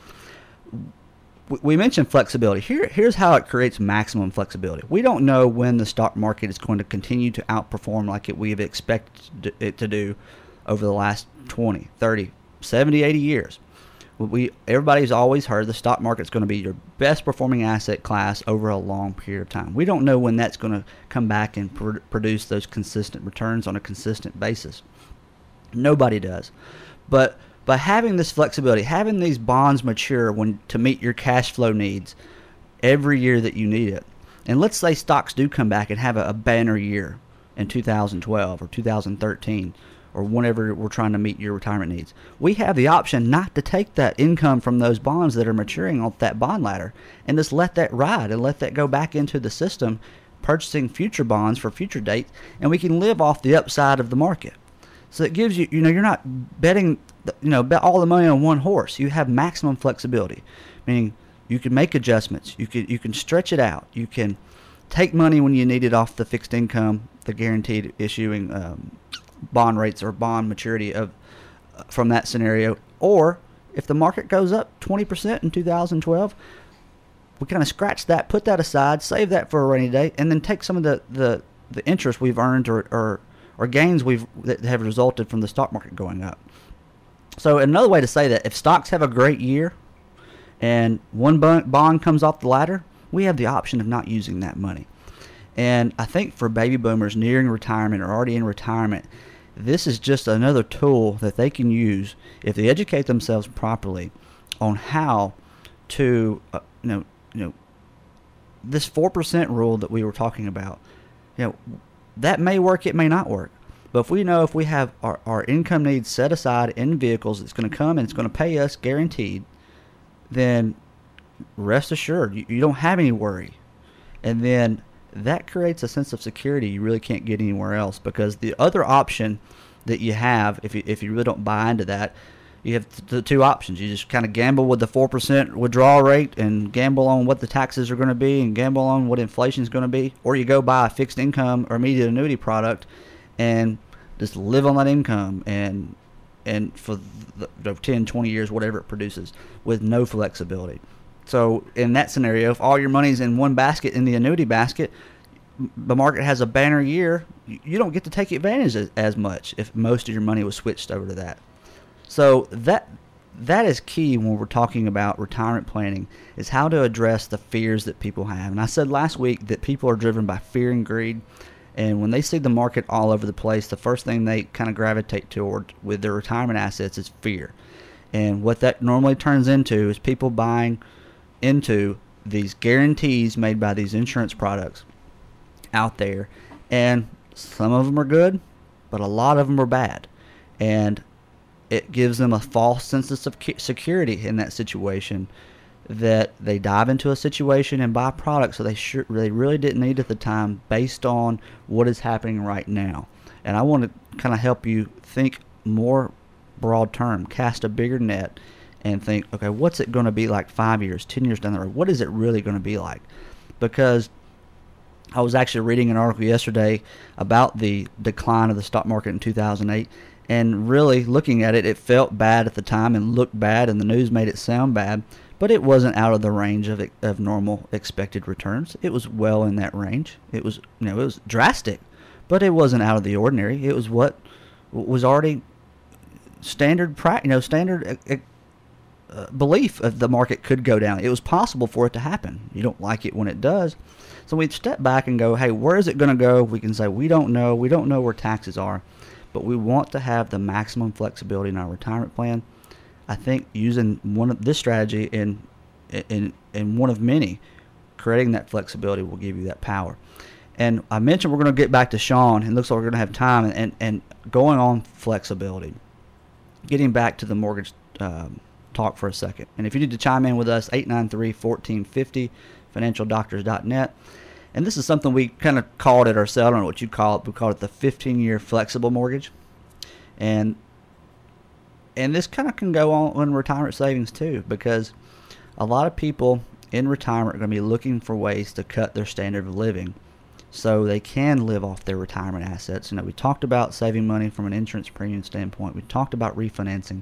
we mentioned flexibility. Here, here's how it creates maximum flexibility. We don't know when the stock market is going to continue to outperform like it, we have expected it to do over the last twenty, thirty, seventy, eighty years. We everybody's always heard the stock market's going to be your best performing asset class over a long period of time. We don't know when that's going to come back and pr- produce those consistent returns on a consistent basis. Nobody does. But by having this flexibility, having these bonds mature when to meet your cash flow needs every year that you need it, and let's say stocks do come back and have a, a banner year in two thousand twelve or two thousand thirteen, or whenever we're trying to meet your retirement needs, we have the option not to take that income from those bonds that are maturing off that bond ladder and just let that ride and let that go back into the system, purchasing future bonds for future dates, and we can live off the upside of the market. So it gives you, you know, you're not betting, you know, bet all the money on one horse. You have maximum flexibility, meaning you can make adjustments. You can you can stretch it out. You can take money when you need it off the fixed income, the guaranteed issuing um, bond rates or bond maturity of uh, from that scenario. Or if the market goes up twenty percent in two thousand twelve, we kind of scratch that, put that aside, save that for a rainy day, and then take some of the, the, the interest we've earned or, or or gains we've that have resulted from the stock market going up. So another way to say that, if stocks have a great year and one bond comes off the ladder, we have the option of not using that money. And I think for baby boomers nearing retirement or already in retirement, this is just another tool that they can use if they educate themselves properly on how to, uh, you know, you know, this four percent rule that we were talking about. You know, that may work, it may not work. But if we know if we have our, our income needs set aside in vehicles, it's going to come and it's going to pay us guaranteed, then rest assured, you, you don't have any worry. And then that creates a sense of security you really can't get anywhere else, because the other option that you have, if you, if you really don't buy into that, you have the two options. You just kind of gamble with the four percent withdrawal rate and gamble on what the taxes are going to be and gamble on what inflation is going to be, or you go buy a fixed income or immediate annuity product and just live on that income and and for the, the ten, twenty years, whatever it produces, with no flexibility. So in that scenario, if all your money's in one basket, in the annuity basket, the market has a banner year, you don't get to take advantage as, as much if most of your money was switched over to that. So that that is key when we're talking about retirement planning, is how to address the fears that people have. And I said last week that people are driven by fear and greed. And when they see the market all over the place, the first thing they kind of gravitate toward with their retirement assets is fear. And what that normally turns into is people buying into these guarantees made by these insurance products out there. And some of them are good, but a lot of them are bad. And it gives them a false sense of security in that situation that they dive into a situation and buy products that they sure, they really didn't need at the time based on what is happening right now. And I want to kind of help you think more broad term, cast a bigger net, and think, okay, what's it going to be like five years, ten years down the road? What is it really going to be like? Because I was actually reading an article yesterday about the decline of the stock market in two thousand eight, and really looking at it, it felt bad at the time and looked bad, and the news made it sound bad, but it wasn't out of the range of of normal expected returns. It was well in that range. It was, you know, it was drastic, but it wasn't out of the ordinary. It was what was already standard, you know, standard uh, belief of the market could go down. It was possible for it to happen. You don't like it when it does. So we step back and go, hey, where is it going to go? We can say we don't know. We don't know where taxes are, but we want to have the maximum flexibility in our retirement plan. I think using one of this strategy in in in one of many, creating that flexibility will give you that power. And I mentioned we're going to get back to Sean, and it looks like we're going to have time. And, and going on flexibility, getting back to the mortgage um, talk for a second. And if you need to chime in with us, eight nine three, one four five zero, financial doctors dot net. And this is something we kind of called it ourselves. I don't know what you call it. We called it the fifteen-year flexible mortgage. And and this kind of can go on in retirement savings too, because a lot of people in retirement are going to be looking for ways to cut their standard of living so they can live off their retirement assets. You know, we talked about saving money from an insurance premium standpoint. We talked about refinancing.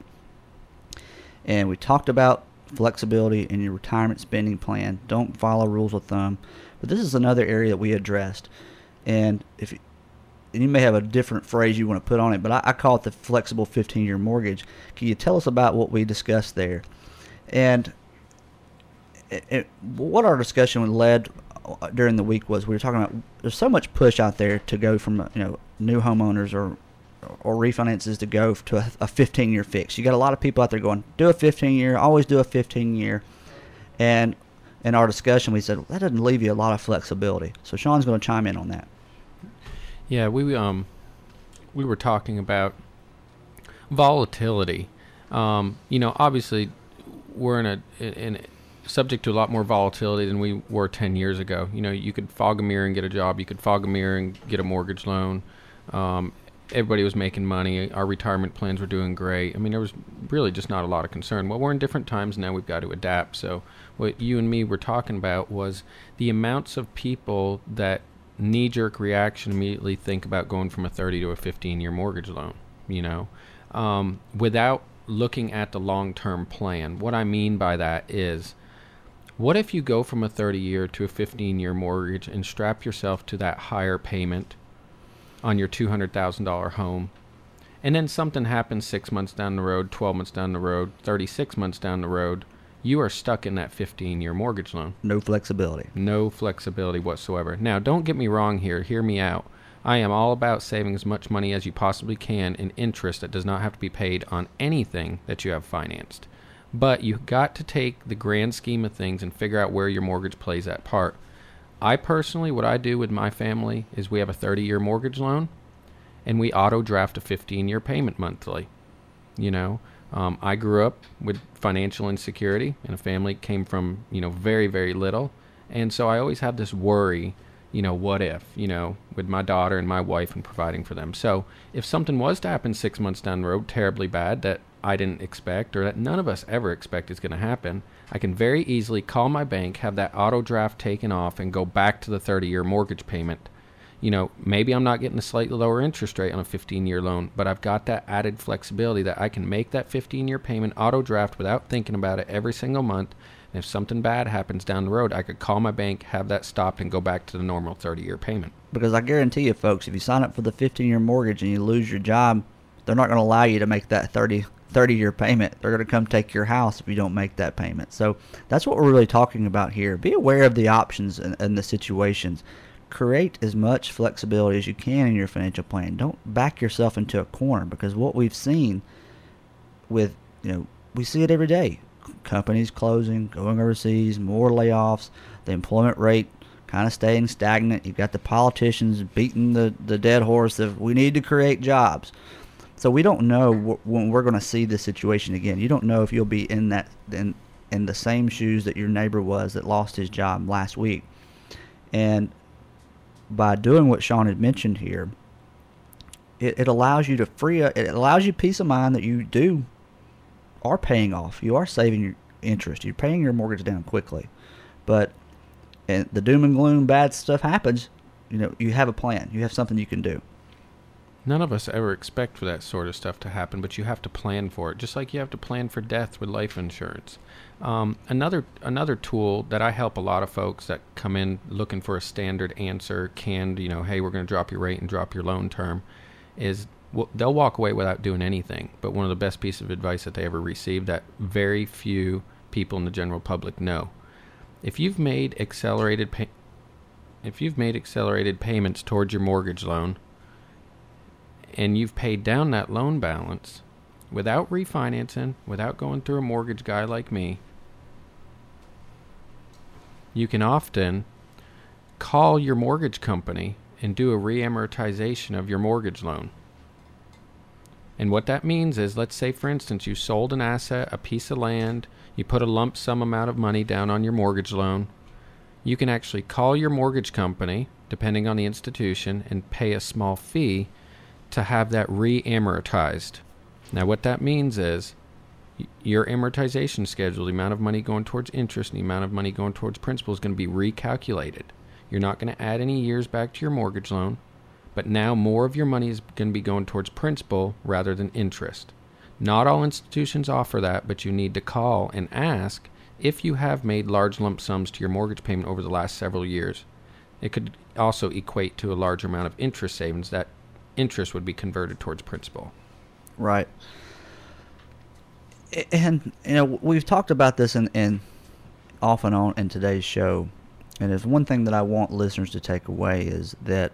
And we talked about flexibility in your retirement spending plan. Don't follow rules of thumb. But this is another area that we addressed. And if you, and you may have a different phrase you want to put on it, but I, I call it the flexible fifteen-year mortgage. Can you tell us about what we discussed there? And it, it, what our discussion led during the week was we were talking about there's so much push out there to go from, you know, new homeowners or or refinances to go to a, a fifteen-year fix. You got a lot of people out there going, do a fifteen-year, always do a fifteen-year. And in our discussion, we said, well, that doesn't leave you a lot of flexibility. So Sean's going to chime in on that. Yeah, we um we were talking about volatility. Um, you know, obviously, we're in a in, in subject to a lot more volatility than we were ten years ago. You know, you could fog a mirror and get a job. You could fog a mirror and get a mortgage loan. Um, everybody was making money. Our retirement plans were doing great. I mean, there was really just not a lot of concern. Well, we're in different times now. We've got to adapt. So what you and me were talking about was the amounts of people that knee-jerk reaction immediately think about going from a thirty to a fifteen-year mortgage loan, you know, um, without looking at the long-term plan. What I mean by that is, what if you go from a thirty-year to a fifteen-year mortgage and strap yourself to that higher payment on your two hundred thousand dollars home, and then something happens six months down the road, twelve months down the road, thirty-six months down the road, you are stuck in that fifteen-year mortgage loan. No flexibility. No flexibility whatsoever. Now, don't get me wrong here. Hear me out. I am all about saving as much money as you possibly can in interest that does not have to be paid on anything that you have financed. But you've got to take the grand scheme of things and figure out where your mortgage plays that part. I personally, what I do with my family is we have a thirty-year mortgage loan, and we auto-draft a fifteen-year payment monthly. You know, um, I grew up with financial insecurity, and a family came from, you know, very, very little. And so I always have this worry, you know, what if, you know, with my daughter and my wife and providing for them. So if something was to happen six months down the road, terribly bad, that I didn't expect or that none of us ever expect is going to happen, I can very easily call my bank, have that auto draft taken off, and go back to the thirty-year mortgage payment. You know, maybe I'm not getting a slightly lower interest rate on a fifteen-year loan, but I've got that added flexibility that I can make that fifteen-year payment auto draft without thinking about it every single month. And if something bad happens down the road, I could call my bank, have that stopped, and go back to the normal thirty-year payment. Because I guarantee you, folks, if you sign up for the fifteen-year mortgage and you lose your job, they're not going to allow you to make that thirty, thirty-year payment. They're going to come take your house if you don't make that payment. So that's what we're really talking about here. Be aware of the options and, and the situations. Create as much flexibility as you can in your financial plan. Don't back yourself into a corner, because what we've seen with, you know, we see it every day. Companies closing, going overseas, more layoffs, the employment rate kind of staying stagnant. You've got the politicians beating the, the dead horse of we need to create jobs. So we don't know wh- when we're going to see this situation again. You don't know if you'll be in that in in the same shoes that your neighbor was that lost his job last week. And by doing what Sean had mentioned here, it, it allows you to free up, it allows you peace of mind that you do are paying off. You are saving your interest. You're paying your mortgage down quickly. But and the doom and gloom, bad stuff happens, you know, you have a plan. You have something you can do. None of us ever expect for that sort of stuff to happen, but you have to plan for it, just like you have to plan for death with life insurance. Um, another another tool that I help a lot of folks that come in looking for a standard answer, canned, you know, hey, we're going to drop your rate and drop your loan term, is well, they'll walk away without doing anything. But one of the best pieces of advice that they ever received that very few people in the general public know. If you've made accelerated pay- if you've made accelerated payments towards your mortgage loan and you've paid down that loan balance without refinancing, without going through a mortgage guy like me, you can often call your mortgage company and do a re-amortization of your mortgage loan. And what that means is, let's say, for instance, you sold an asset, a piece of land, you put a lump sum amount of money down on your mortgage loan. You can actually call your mortgage company, depending on the institution, and pay a small fee to have that re-amortized. Now, what that means is your amortization schedule, the amount of money going towards interest and the amount of money going towards principal, is going to be recalculated. You're not going to add any years back to your mortgage loan, but now more of your money is going to be going towards principal rather than interest. Not all institutions offer that, but you need to call and ask if you have made large lump sums to your mortgage payment over the last several years. It could also equate to a large amount of interest savings. That interest would be converted towards principal. Right. And, you know, we've talked about this in, in off and on in today's show. And there's one thing that I want listeners to take away is that,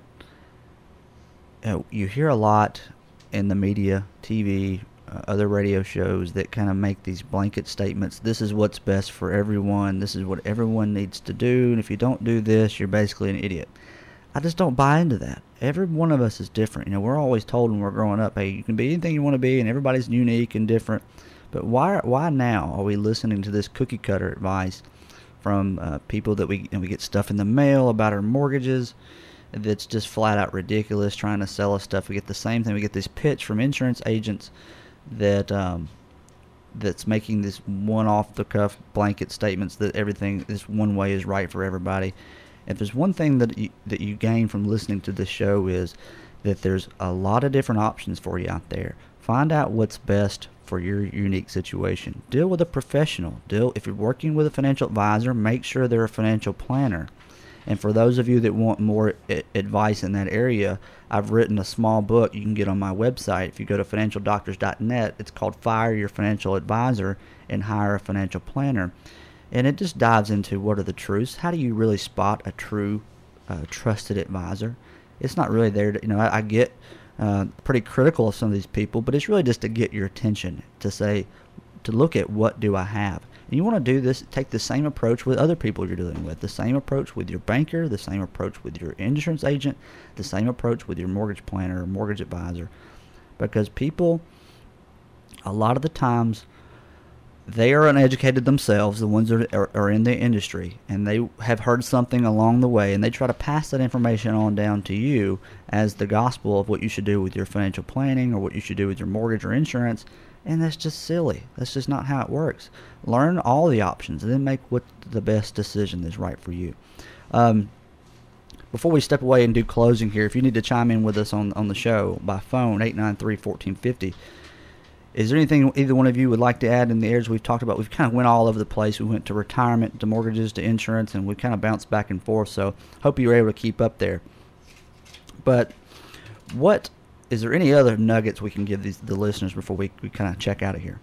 you know, you hear a lot in the media, T V, uh, other radio shows that kind of make these blanket statements. This is what's best for everyone. This is what everyone needs to do. And if you don't do this, you're basically an idiot. I just don't buy into that. Every one of us is different. You know, we're always told when we're growing up, hey, you can be anything you want to be, and everybody's unique and different. But why why now are we listening to this cookie cutter advice from uh, people that we and we get stuff in the mail about our mortgages that's just flat out ridiculous, trying to sell us stuff? We get the same thing. We get this pitch from insurance agents that um, that's making this one off the cuff blanket statements that everything this one way is right for everybody. If there's one thing that you, that you gain from listening to this show is that there's a lot of different options for you out there. Find out what's best for your unique situation. Deal with a professional. Deal if you're working with a financial advisor, make sure they're a financial planner. And for those of you that want more I- advice in that area, I've written a small book you can get on my website. If you go to financial doctors dot net, it's called Fire Your Financial Advisor and Hire a Financial Planner. And it just dives into what are the truths. How do you really spot a true, uh, trusted advisor? It's not really there to, you know, I, I get uh, pretty critical of some of these people, but it's really just to get your attention, to say, to look at what do I have. And you want to do this, take the same approach with other people you're dealing with, the same approach with your banker, the same approach with your insurance agent, the same approach with your mortgage planner or mortgage advisor. Because people, a lot of the times, they are uneducated themselves, the ones that are, are in the industry, and they have heard something along the way, and they try to pass that information on down to you as the gospel of what you should do with your financial planning or what you should do with your mortgage or insurance, and that's just silly. That's just not how it works. Learn all the options, and then make what the best decision is right for you. Um, before we step away and do closing here, if you need to chime in with us on, on the show by phone, eight nine three, one four five zero. Is there anything either one of you would like to add in the areas we've talked about? We've kind of went all over the place. We went to retirement, to mortgages, to insurance, and we kind of bounced back and forth. So hope you were able to keep up there. But what is there any other nuggets we can give these the listeners before we, we kind of check out of here?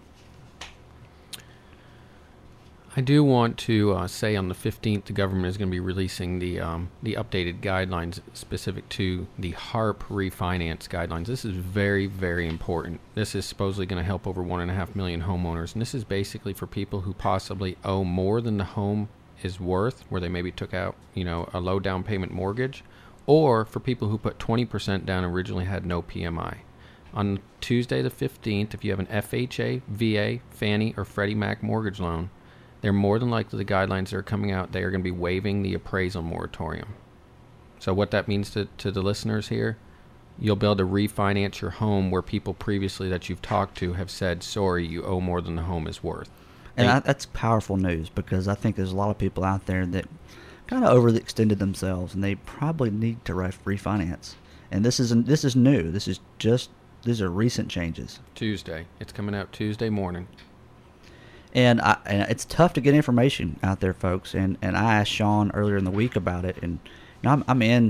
I do want to uh, say on the fifteenth, the government is going to be releasing the um, the updated guidelines specific to the HARP refinance guidelines. This is very, very important. This is supposedly going to help over one and a half million homeowners, and this is basically for people who possibly owe more than the home is worth, where they maybe took out, you know, a low down payment mortgage, or for people who put twenty percent down and originally had no P M I. On Tuesday the fifteenth, if you have an F H A, V A, Fannie, or Freddie Mac mortgage loan, they're more than likely the guidelines that are coming out, they are going to be waiving the appraisal moratorium. So what that means to, to the listeners here, you'll be able to refinance your home where people previously that you've talked to have said, sorry, you owe more than the home is worth. And I, that's powerful news, because I think there's a lot of people out there that kind of overextended themselves, and they probably need to re- refinance. And this is this is new. This is just these are recent changes. Tuesday, it's coming out Tuesday morning. And, I, and it's tough to get information out there, folks. And, and I asked Sean earlier in the week about it, and you know, I'm, I'm in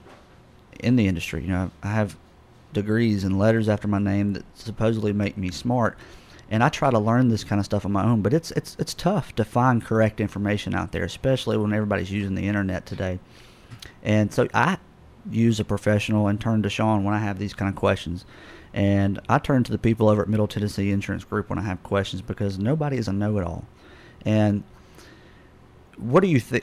in the industry. You know, I have degrees and letters after my name that supposedly make me smart. And I try to learn this kind of stuff on my own, but it's it's it's tough to find correct information out there, especially when everybody's using the internet today. And so I use a professional and turn to Sean when I have these kind of questions. And I turn to the people over at Middle Tennessee Insurance Group when I have questions, because nobody is a know-it-all. And what do you think?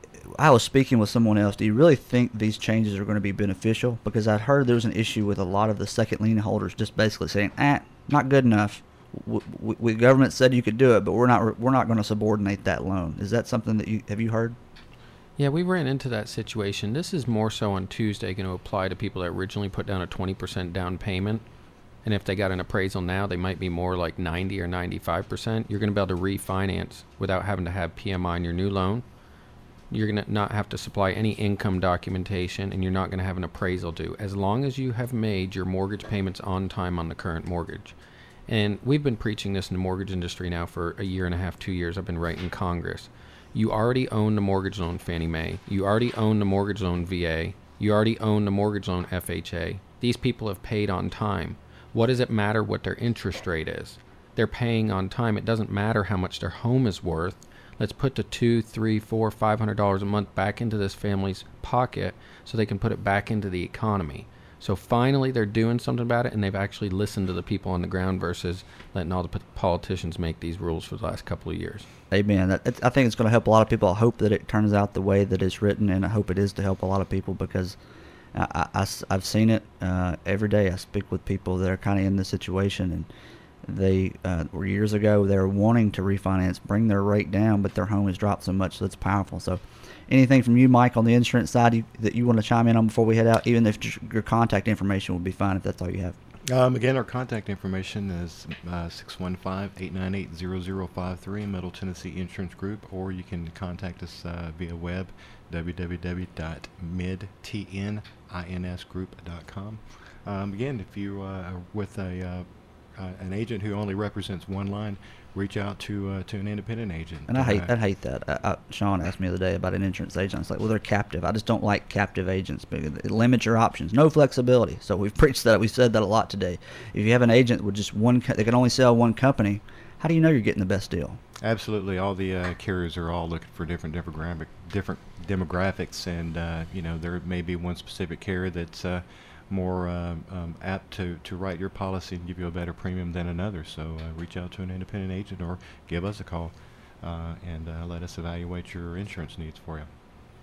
I was speaking with someone else. Do you really think these changes are going to be beneficial? Because I'd heard there was an issue with a lot of the second lien holders just basically saying, ah, not good enough. We, we, government said you could do it, but we're not we're not going to subordinate that loan. Is that something that you have you heard? Yeah, we ran into that situation. This is more so on Tuesday going to apply to people that originally put down a twenty percent down payment. And if they got an appraisal now, they might be more like ninety or ninety-five percent. You're going to be able to refinance without having to have P M I on your new loan. You're going to not have to supply any income documentation, and you're not going to have an appraisal due, as long as you have made your mortgage payments on time on the current mortgage. And we've been preaching this in the mortgage industry now for a year and a half, two years. I've been writing Congress. You already own the mortgage loan Fannie Mae. You already own the mortgage loan V A. You already own the mortgage loan F H A. These people have paid on time. What does it matter what their interest rate is? They're paying on time. It doesn't matter how much their home is worth. Let's put the two, three, four, five hundred dollars a month back into this family's pocket so they can put it back into the economy. So finally, they're doing something about it, and they've actually listened to the people on the ground versus letting all the p- politicians make these rules for the last couple of years. Amen. That, it, I think it's going to help a lot of people. I hope that it turns out the way that it's written, and I hope it is to help a lot of people, because I, I, I've seen it uh, every day. I speak with people that are kind of in this situation, and they uh, were years ago, they were wanting to refinance, bring their rate down, but their home has dropped so much, so it's powerful. So anything from you, Mike, on the insurance side you, that you want to chime in on before we head out, even if just your contact information would be fine if that's all you have? Um, again, our contact information is uh, six one five, eight nine eight, zero zero five three, Middle Tennessee Insurance Group, or you can contact us uh, via web, w w w dot mid t n ins group dot com. Um, again, if you uh, are with a uh, uh, an agent who only represents one line, reach out to uh, to an independent agent. And I hate uh, I hate that. I, I, Sean asked me the other day about an insurance agent. It's like, well, they're captive. I just don't like captive agents because it limits your options. No flexibility. So we've preached that. We've said that a lot today. If you have an agent with just one, co- they can only sell one company. How do you know you're getting the best deal? Absolutely. All the uh, carriers are all looking for different demographic, different demographics, and uh, you know, there may be one specific carrier that's uh, more uh, um, apt to, to write your policy and give you a better premium than another. So uh, reach out to an independent agent or give us a call uh, and uh, let us evaluate your insurance needs for you.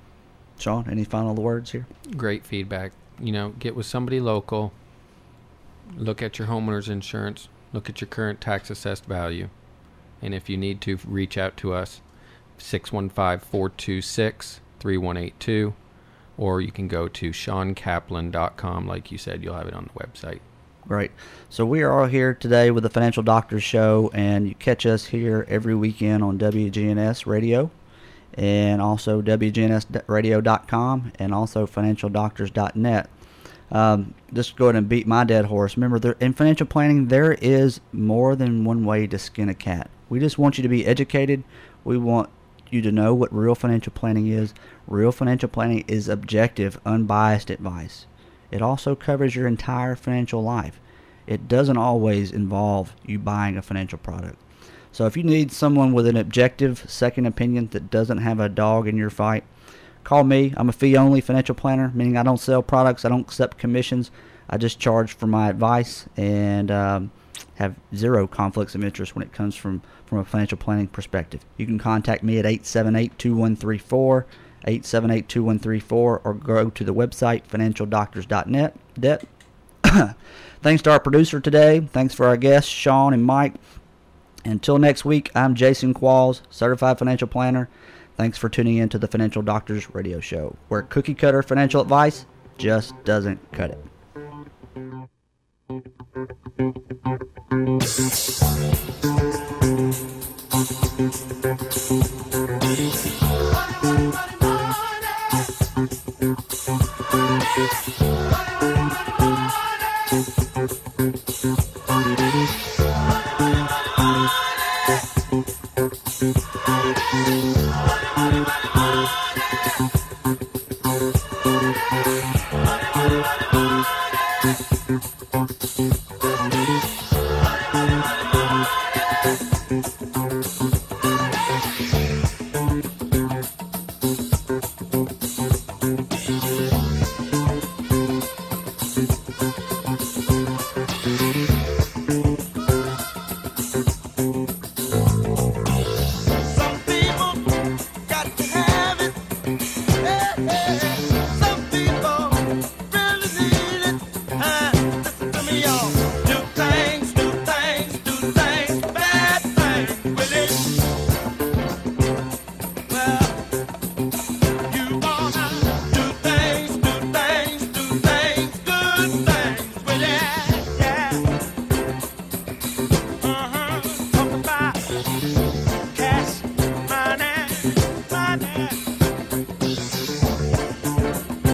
Sean, any final words here? Great feedback. You know, get with somebody local. Look at your homeowner's insurance. Look at your current tax assessed value. And if you need to, reach out to us, six one five, four two six, three one eight two. Or you can go to sean kaplan dot com. Like you said, you'll have it on the website. Great. So we are all here today with the Financial Doctors Show, and you catch us here every weekend on W G N S Radio, and also W G N S radio dot com, and also financial doctors dot net. Um, just go ahead and beat my dead horse. Remember, there, in financial planning, there is more than one way to skin a cat. We just want you to be educated. We want you to know what real financial planning is. Real financial planning is objective, unbiased advice. It also covers your entire financial life. It doesn't always involve you buying a financial product. So if you need someone with an objective second opinion that doesn't have a dog in your fight, call me. I'm a fee-only financial planner, meaning I don't sell products. I don't accept commissions. I just charge for my advice and um, have zero conflicts of interest when it comes from, from a financial planning perspective. You can contact me at eight seven eight, two one three four, eight seven eight, two one three four, or go to the website, financial doctors dot net. Thanks to our producer today. Thanks for our guests, Sean and Mike. Until next week, I'm Jason Qualls, Certified Financial Planner. Thanks for tuning in to the Financial Doctors Radio Show, where cookie cutter financial advice just doesn't cut it.